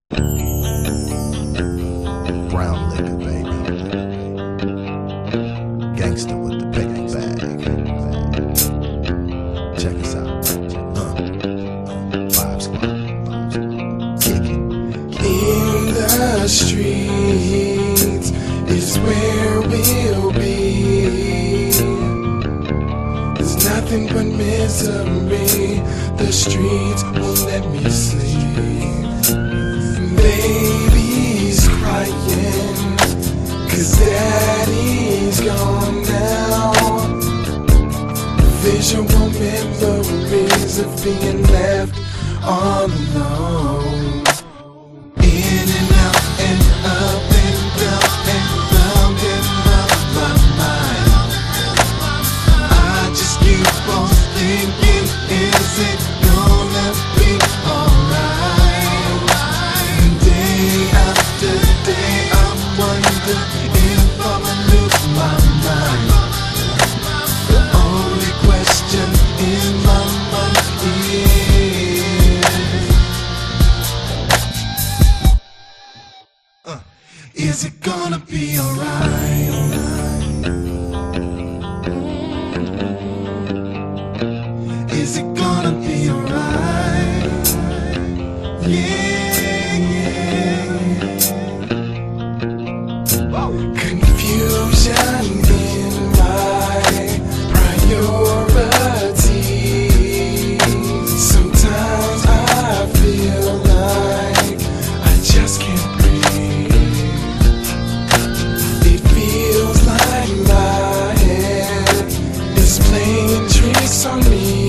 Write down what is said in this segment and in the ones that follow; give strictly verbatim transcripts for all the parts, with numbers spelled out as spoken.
Brown liquor, baby. Gangster with the paper bag. Check us out. Uh, uh, Five Squad. Kick it. In the streets is where we'll be. It's nothing but misery. The streets won't let me sleep. Baby's crying, cause daddy's gone now. Visual memories of being left all alone. In and out and up and down and round and round my mind. I just keep on thinking, is it gonna be alright? Day after day I wonder if I'ma lose my mind. The only question in my mind is, uh, is it gonna be alright? Is it gonna be alright? Yeah, yeah. Confusion in my priorities. Sometimes I feel like I just can't breathe. It feels like my head is playing tricks on me.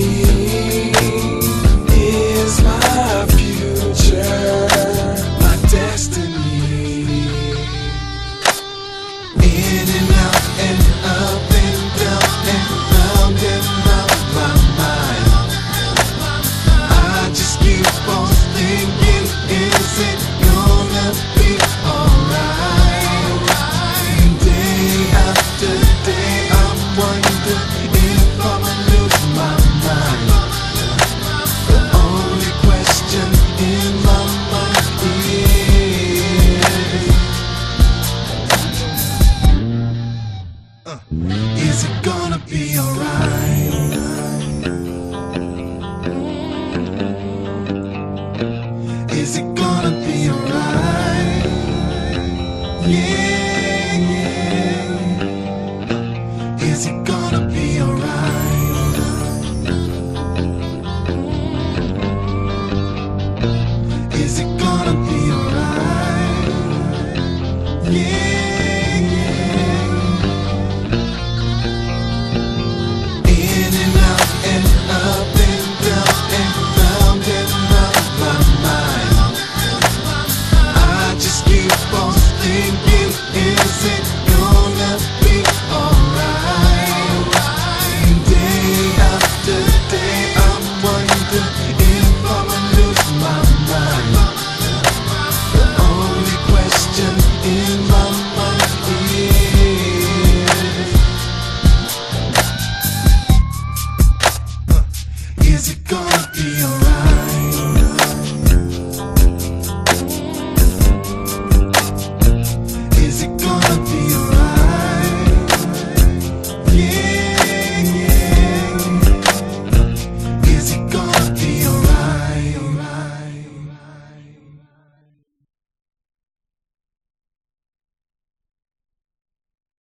Is my future my destiny? In and out and up and down and round and round my mind. I just keep on thinking, is it gonna be alright? Day after day I wonder if I'ma lose my mind. The only question in my mind is, uh, is it gonna be alright? Is it gonna be alright? Yeah.